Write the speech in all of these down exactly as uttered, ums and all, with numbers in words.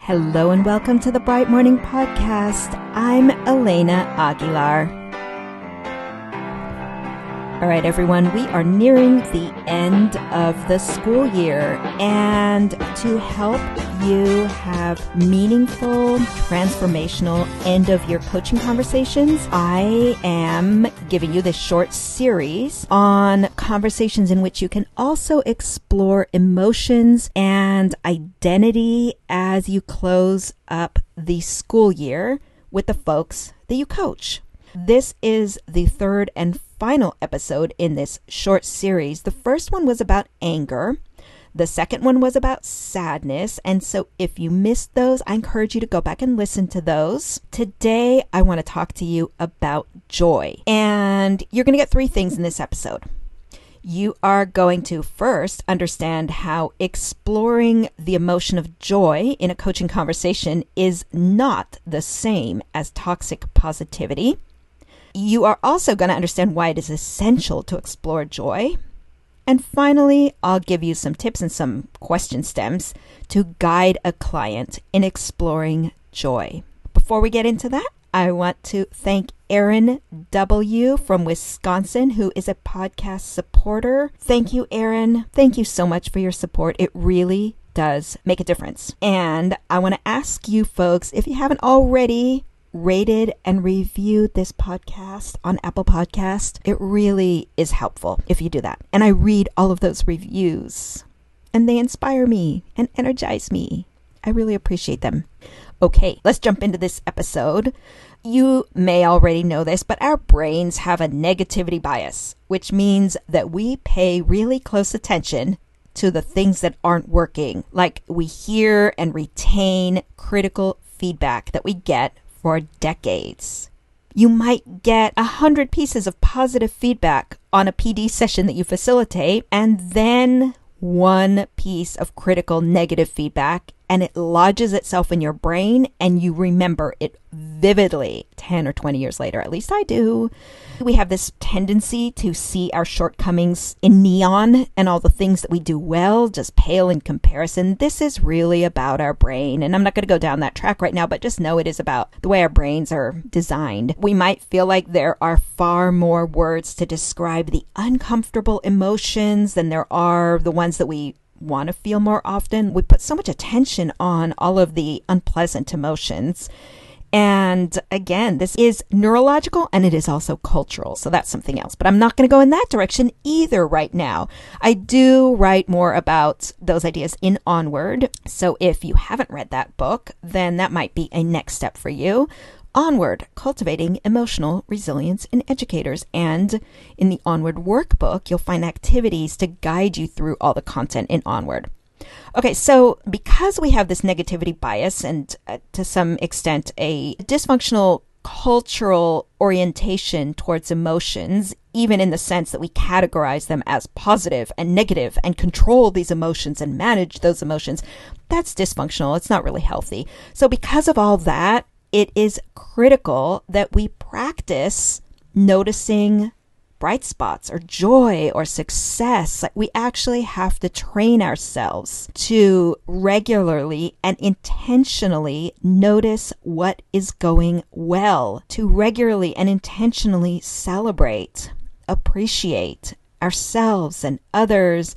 Hello and welcome to the Bright Morning Podcast. I'm Elena Aguilar. All right, everyone, we are nearing the end of the school year, and to help you have meaningful, transformational end of year coaching conversations, I am giving you this short series on conversations in which you can also explore emotions and identity as you close up the school year with the folks that you coach. This is the third and final episode in this short series. The first one was about anger. The second one was about sadness. And so if you missed those, I encourage you to go back and listen to those. Today, I want to talk to you about joy. And you're going to get three things in this episode. You are going to first understand how exploring the emotion of joy in a coaching conversation is not the same as toxic positivity. You are also going to understand why it is essential to explore joy. And finally, I'll give you some tips and some question stems to guide a client in exploring joy. Before we get into that, I want to thank Erin W. from Wisconsin, who is a podcast supporter. Thank you, Erin. Thank you so much for your support. It really does make a difference. And I want to ask you folks, if you haven't already rated and reviewed this podcast on Apple Podcast, it really is helpful if you do that. And I read all of those reviews and they inspire me and energize me. I really appreciate them. Okay, let's jump into this episode. You may already know this, but our brains have a negativity bias, which means that we pay really close attention to the things that aren't working. Like we hear and retain critical feedback that we get for decades. You might get a hundred pieces of positive feedback on a P D session that you facilitate, and then one piece of critical negative feedback, and it lodges itself in your brain and you remember it vividly ten or twenty years later. At least I do. We have this tendency to see our shortcomings in neon and all the things that we do well just pale in comparison. This is really about our brain. And I'm not going to go down that track right now, but just know it is about the way our brains are designed. We might feel like there are far more words to describe the uncomfortable emotions than there are the ones that we want to feel more often. We put so much attention on all of the unpleasant emotions. And again, this is neurological and it is also cultural. So that's something else. But I'm not going to go in that direction either right now. I do write more about those ideas in Onward. So if you haven't read that book, then that might be a next step for you. Onward, Cultivating Emotional Resilience in Educators. And in the Onward workbook, you'll find activities to guide you through all the content in Onward. Okay, so because we have this negativity bias and uh, to some extent a dysfunctional cultural orientation towards emotions, even in the sense that we categorize them as positive and negative and control these emotions and manage those emotions, that's dysfunctional. It's not really healthy. So because of all that, it is critical that we practice noticing bright spots or joy or success. Like we actually have to train ourselves to regularly and intentionally notice what is going well, to regularly and intentionally celebrate, appreciate ourselves and others.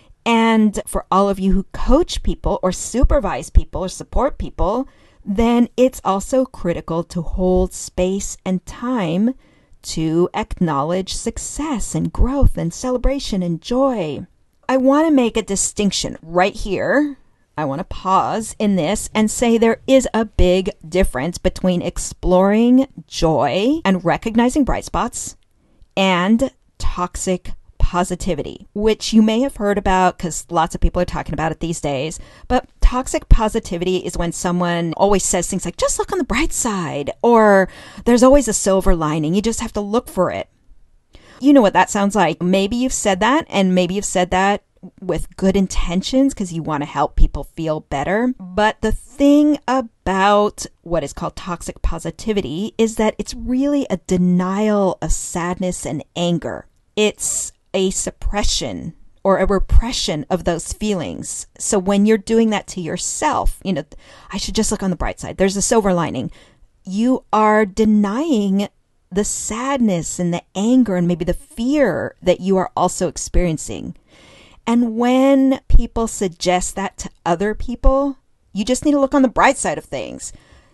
And for all of you who coach people or supervise people or support people, then it's also critical to hold space and time to acknowledge success and growth and celebration and joy. I want to make a distinction right here. I want to pause in this and say there is a big difference between exploring joy and recognizing bright spots and toxic positivity, which you may have heard about because lots of people are talking about it these days. But toxic positivity is when someone always says things like, just look on the bright side, or there's always a silver lining. You just have to look for it. You know what that sounds like. Maybe you've said that, and maybe you've said that with good intentions because you want to help people feel better. But the thing about what is called toxic positivity is that it's really a denial of sadness and anger. It's a suppression or a repression of those feelings. So when you're doing that to yourself, you know, I should just look on the bright side. There's a silver lining. You are denying the sadness and the anger and maybe the fear that you are also experiencing. And when people suggest that to other people, you just need to look on the bright side of things.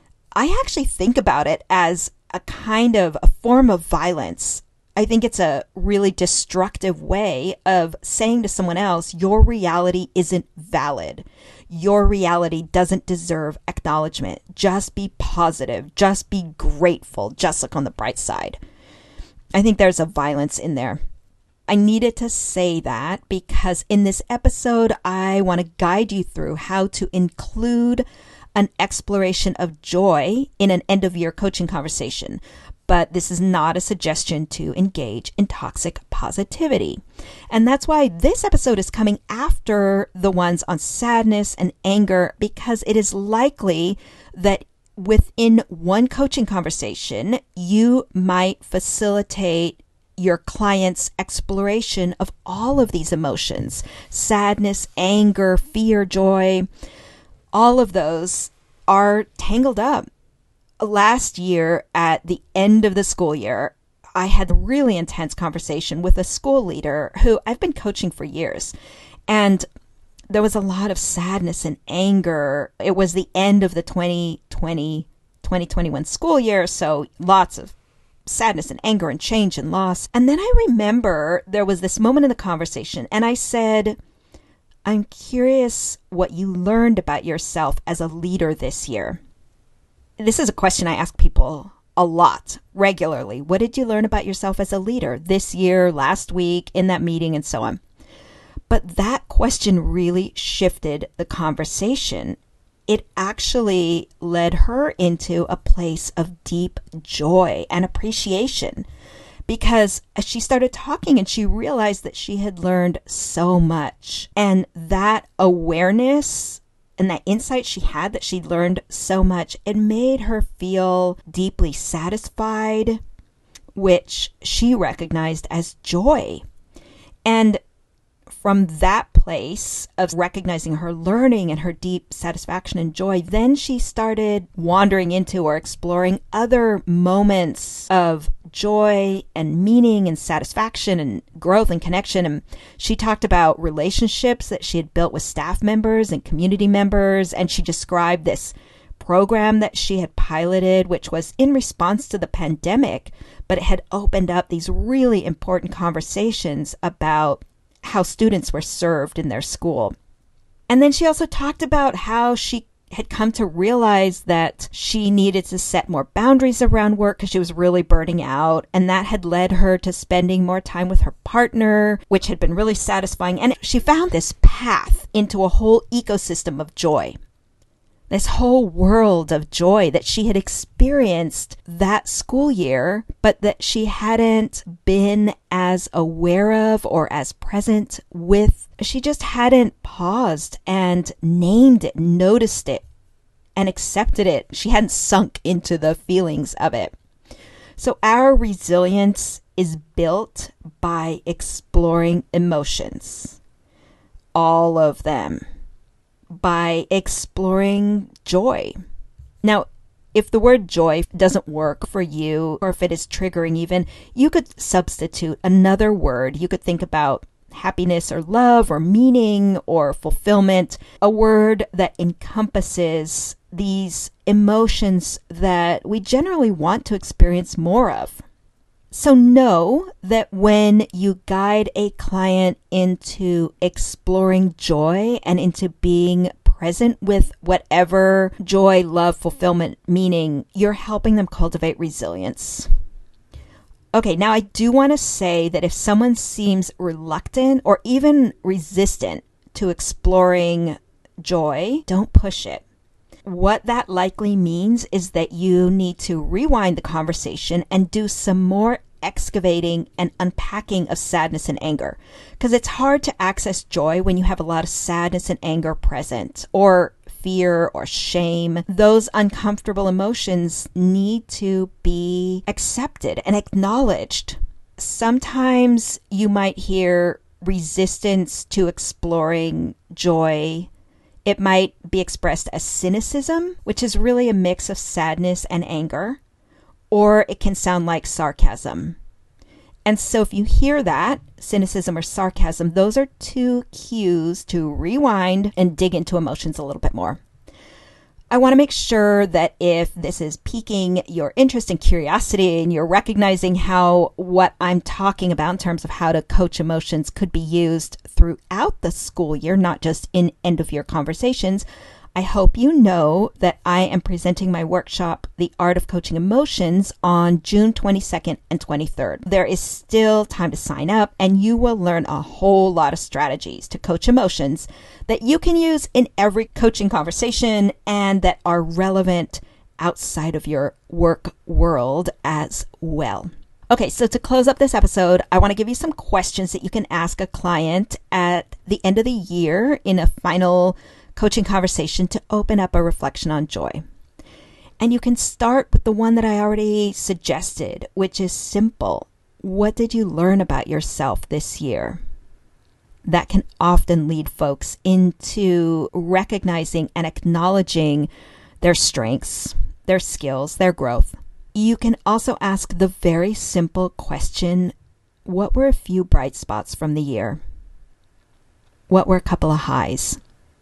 I actually think about it as a kind of a form of violence. I think it's a really destructive way of saying to someone else, your reality isn't valid. Your reality doesn't deserve acknowledgement. Just be positive. Just be grateful. Just look on the bright side. I think there's a violence in there. I needed to say that because in this episode, I want to guide you through how to include an exploration of joy in an end-of-year coaching conversation. But this is not a suggestion to engage in toxic positivity. And that's why this episode is coming after the ones on sadness and anger, because it is likely that within one coaching conversation, you might facilitate your client's exploration of all of these emotions: sadness, anger, fear, joy. All of those are tangled up. Last year, at the end of the school year, I had a really intense conversation with a school leader who I've been coaching for years. And there was a lot of sadness and anger. It was the end of the twenty twenty, twenty twenty-one school year, so lots of sadness and anger and change and loss. And then I remember there was this moment in the conversation, and I said, I'm curious what you learned about yourself as a leader this year. This is a question I ask people a lot, regularly. What did you learn about yourself as a leader this year, last week, in that meeting, and so on? But that question really shifted the conversation. It actually led her into a place of deep joy and appreciation, because as she started talking and she realized that she had learned so much, and that awareness and that insight she had that she'd learned so much, it made her feel deeply satisfied, which she recognized as joy. And from that place of recognizing her learning and her deep satisfaction and joy, then she started wandering into or exploring other moments of joy and meaning and satisfaction and growth and connection. And she talked about relationships that she had built with staff members and community members. And she described this program that she had piloted, which was in response to the pandemic, but it had opened up these really important conversations about how students were served in their school. And then she also talked about how she had come to realize that she needed to set more boundaries around work because she was really burning out. And that had led her to spending more time with her partner, which had been really satisfying. And she found this path into a whole ecosystem of joy. This whole world of joy that she had experienced that school year, but that she hadn't been as aware of or as present with. She just hadn't paused and named it, noticed it, and accepted it. She hadn't sunk into the feelings of it. So our resilience is built by exploring emotions, all of them, by exploring joy. Now, if the word joy doesn't work for you, or if it is triggering even, you could substitute another word. You could think about happiness or love or meaning or fulfillment, a word that encompasses these emotions that we generally want to experience more of. So know that when you guide a client into exploring joy and into being present with whatever joy, love, fulfillment, meaning, you're helping them cultivate resilience. Okay, now I do want to say that if someone seems reluctant or even resistant to exploring joy, don't push it. What that likely means is that you need to rewind the conversation and do some more excavating and unpacking of sadness and anger. Because it's hard to access joy when you have a lot of sadness and anger present, or fear or shame. Those uncomfortable emotions need to be accepted and acknowledged. Sometimes you might hear resistance to exploring joy. It might be expressed as cynicism, which is really a mix of sadness and anger, or it can sound like sarcasm. And so if you hear that, cynicism or sarcasm, those are two cues to rewind and dig into emotions a little bit more. I want to make sure that if this is piquing your interest and curiosity and you're recognizing how what I'm talking about in terms of how to coach emotions could be used throughout the school year, not just in end of year conversations, I hope you know that I am presenting my workshop, The Art of Coaching Emotions, on June twenty-second and twenty-third. There is still time to sign up, and you will learn a whole lot of strategies to coach emotions that you can use in every coaching conversation and that are relevant outside of your work world as well. Okay, so to close up this episode, I want to give you some questions that you can ask a client at the end of the year in a final coaching conversation to open up a reflection on joy. And you can start with the one that I already suggested, which is simple. What did you learn about yourself this year? That can often lead folks into recognizing and acknowledging their strengths, their skills, their growth. You can also ask the very simple question, what were a few bright spots from the year? What were a couple of highs?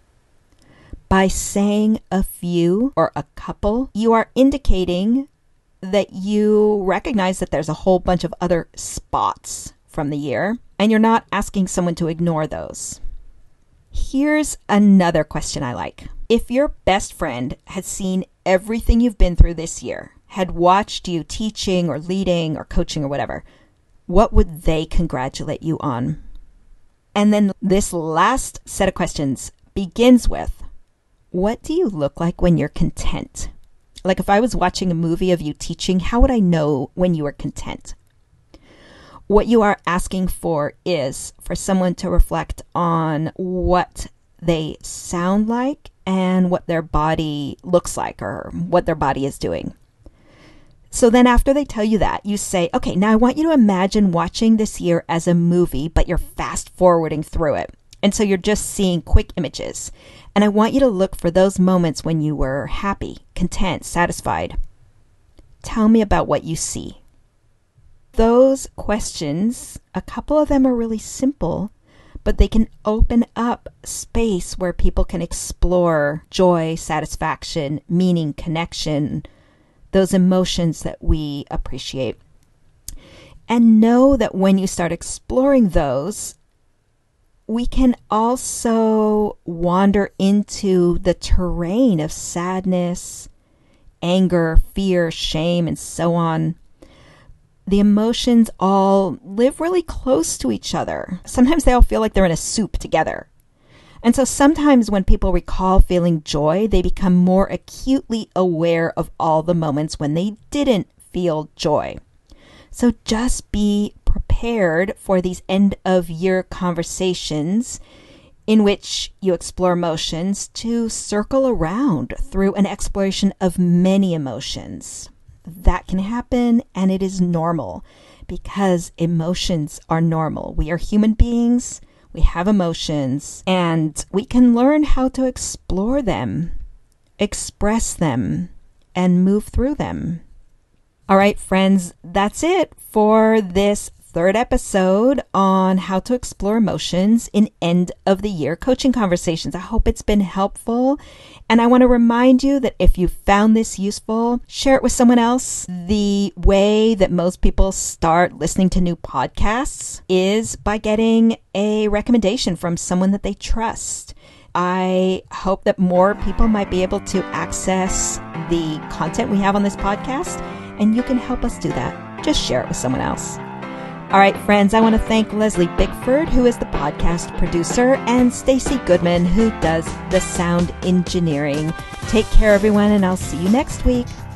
By saying a few or a couple, you are indicating that you recognize that there's a whole bunch of other spots from the year, and you're not asking someone to ignore those. Here's another question I like. If your best friend had seen everything you've been through this year, had watched you teaching or leading or coaching or whatever, what would they congratulate you on? And then this last set of questions begins with, what do you look like when you're content? Like if I was watching a movie of you teaching, how would I know when you are content? What you are asking for is for someone to reflect on what they sound like and what their body looks like or what their body is doing. So then after they tell you that, you say, okay, now I want you to imagine watching this year as a movie, but you're fast forwarding through it. And so you're just seeing quick images. And I want you to look for those moments when you were happy, content, satisfied. Tell me about what you see. Those questions, a couple of them are really simple, but they can open up space where people can explore joy, satisfaction, meaning, connection, those emotions that we appreciate. And know that when you start exploring those, we can also wander into the terrain of sadness, anger, fear, shame, and so on. The emotions all live really close to each other. Sometimes they all feel like they're in a soup together. And so sometimes when people recall feeling joy, they become more acutely aware of all the moments when they didn't feel joy. So just be prepared for these end of year conversations in which you explore emotions to circle around through an exploration of many emotions. That can happen, and it is normal because emotions are normal. We are human beings, we have emotions, and we can learn how to explore them, express them, and move through them. All right, friends, that's it for this third episode on how to explore emotions in end of the year coaching conversations. I hope it's been helpful. And I want to remind you that if you found this useful, share it with someone else. The way that most people start listening to new podcasts is by getting a recommendation from someone that they trust. I hope that more people might be able to access the content we have on this podcast, and you can help us do that. Just share it with someone else. All right, friends, I want to thank Leslie Bickford, who is the podcast producer, and Stacy Goodman, who does the sound engineering. Take care, everyone, and I'll see you next week.